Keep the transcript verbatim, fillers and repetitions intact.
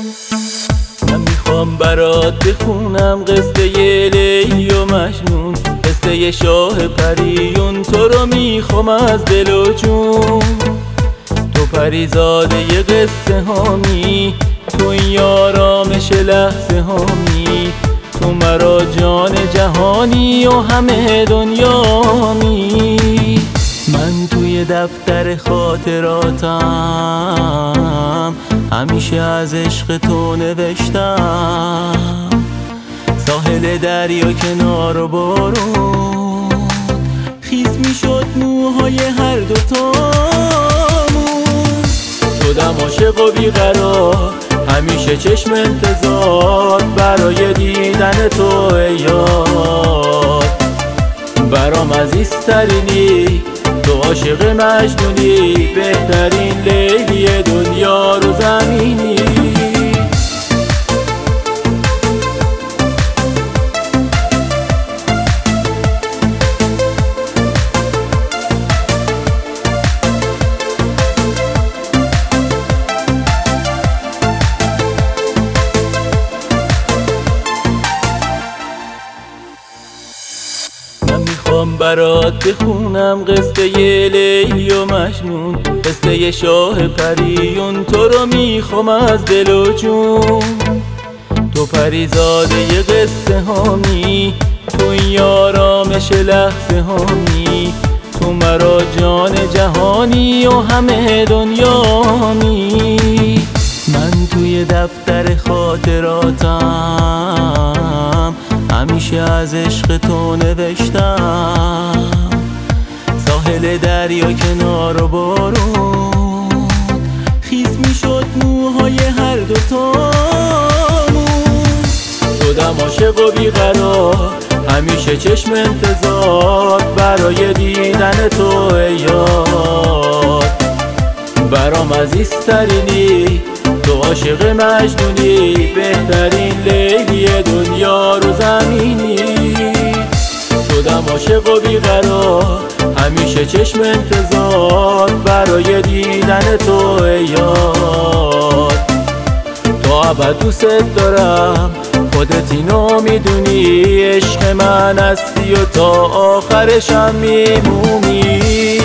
من میخوام برات بخونم قصه لیلی و مجنون، قصه شاه پریون. تو رو میخوام از دل و جون، تو پریزاده ی قصه هامی، تو این آرامش لحظه هامی، تو مرا جان جهانی و همه دنیامی. من توی دفتر خاطراتم همیشه از عشق تو نوشتم. ساحل دریا کنار و بارون خیس میشد موهای هر دوتامون. شدم عاشق و بیقرار، همیشه چشم انتظار برای دیدن تو ای یار. برام عزیزترینی، تو عاشق مجنونی، بهترین لیلی دنیا رو زمینی. میخوام برات بخونم قصه ی لیلی و مجنون، قصه ی شاه پریون. تو رو میخوام از دل و جون، تو پریزاده ی قصه هامی، تو این آرامش لحظه هامی، تو مرا جان جهانی و همه دنیامی. من توی دفتر خاطراتم همیشه از عشق تو نوشتم. ساحل دریا کنار و بارون خیس میشد موهای هر دوتامون. شدم عاشق و بیقرار، همیشه چشم انتظار برای دیدن تو ای یار. برام عزیزترینی، تو عاشق مجنونی، بهترین لیلی دنیا رو زمینی. شدم عاشق و بیقرار، همیشه چشم انتظار برای دیدن تو ای یار. تا ابد دوست دارم، خودت اینو میدونی، عشق من هستی و تا آخرشم میمونی.